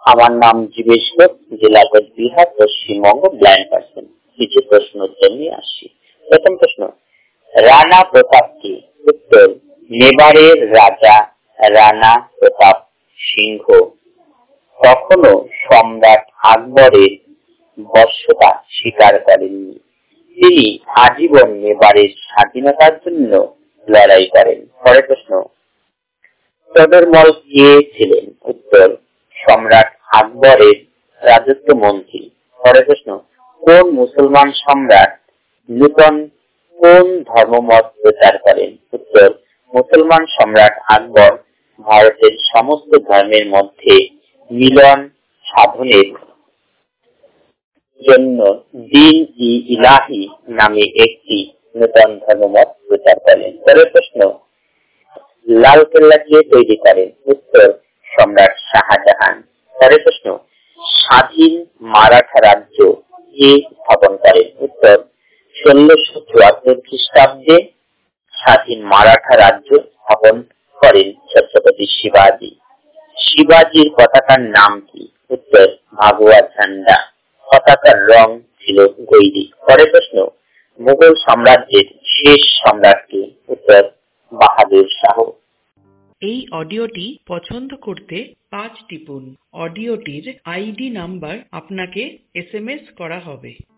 আমার নাম জীবেশ ঘোষ, জেলা কোচবিহার, পশ্চিমবঙ্গ, ব্লাইন্ড পার্সন। কিছু প্রশ্ন উত্তর নিয়ে আসি। প্রথম প্রশ্ন, রানা প্রতাপ কে? উত্তর, মেবারের রাজা রানা প্রতাপ সিংহ কখনো সম্রাট আকবরের বশ্যতা স্বীকার করেননি। তিনি আজীবন মেবারের স্বাধীনতার জন্য লড়াই করেন। পরের প্রশ্ন, তদরমল কে ছিলেন? উত্তর, সম্রাট আকবরের রাজত্ব মন্ত্রী। পরের প্রশ্ন, কোন মুসলমান সম্রাট নূতন কোন ধর্মমত প্রচার করেন? উত্তর, মুসলমান সম্রাট আকবর ভারতের সমস্ত ধর্মের মধ্যে মিলন সাধনের জন্য দ্বীন-ই-ইলাহি নামে একটি নূতন ধর্মমত প্রচার করেন। পরের প্রশ্ন, লালকেল্লা কে তৈরি করেন? উত্তর, সম্রাট শাহজাহান। পরের প্রশ্ন, স্বাধীন মারাঠা রাজ্য কে স্থাপন করেন? উত্তর, 1674 খ্রিস্টাব্দে স্বাধীন মারাঠা রাজ্য স্থাপন করেন ছত্রপতি শিবাজী। শিবাজীর পতাকার নাম কি? উত্তর, ভাগোয়া ঝান্ডা। পতাকার রং ছিল গৈরিক। পরের প্রশ্ন, মুঘল সাম্রাজ্যের শেষ সম্রাট কে? উত্তর, বাহাদুর শাহ। এই অডিওটি পছন্দ করতে 5 টিপুন। অডিওটির আইডি নাম্বার আপনাকে SMS করা হবে।